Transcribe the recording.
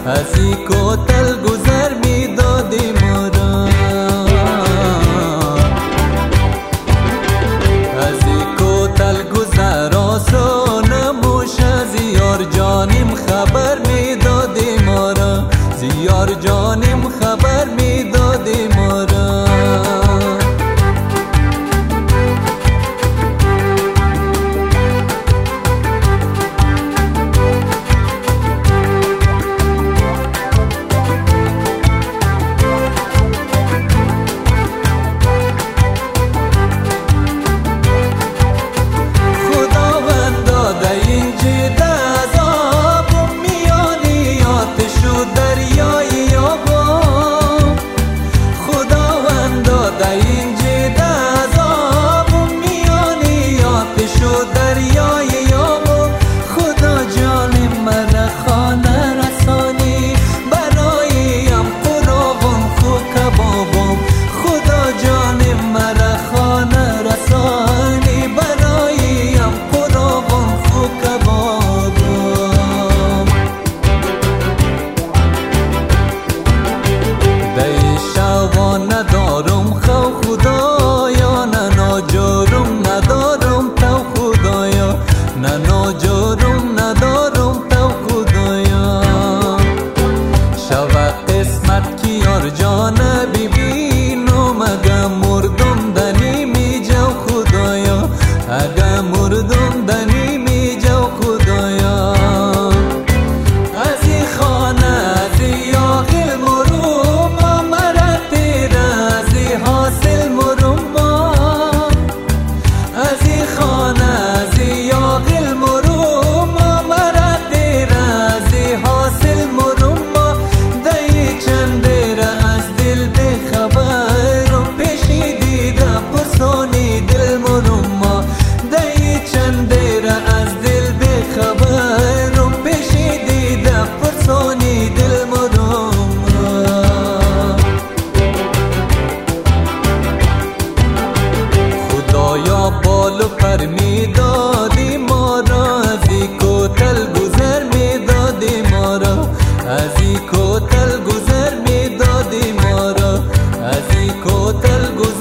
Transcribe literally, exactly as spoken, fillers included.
از این کوتل گذر میدادی ما را، از این کوتل گذر آسان نموش، از یار جانیم خبر میدادی ما را، زیار جانیم خبر میدادی ما را. ندارم خو خدایا، نه ناجورم ندارم تو خدایا، نه ناجورم ندارم تو خدایا. شود قسمت کی یار جان ببینم، اگه مردم دنی می جو خدایا، اگه مردم دنی می جو خدایا. از این خانه از این یاغل مرو ما، مرا تیره از این حاصل مرو ما، از این خانه از این یاغل مرو ما، مرا تیره از این حاصل مرو ما. دی چندره از دل بخبرم، پیشی دیده پرسانی دل مرو ما، دی چندره از دل بخبرم، پیشی دیده پرسانی دل مرو ما. خدایا بال و پر میدادی ما را، از این کوتل گذر میدادی ما را، از این کوتل گذر میدادی ما را، از این کوتل گذر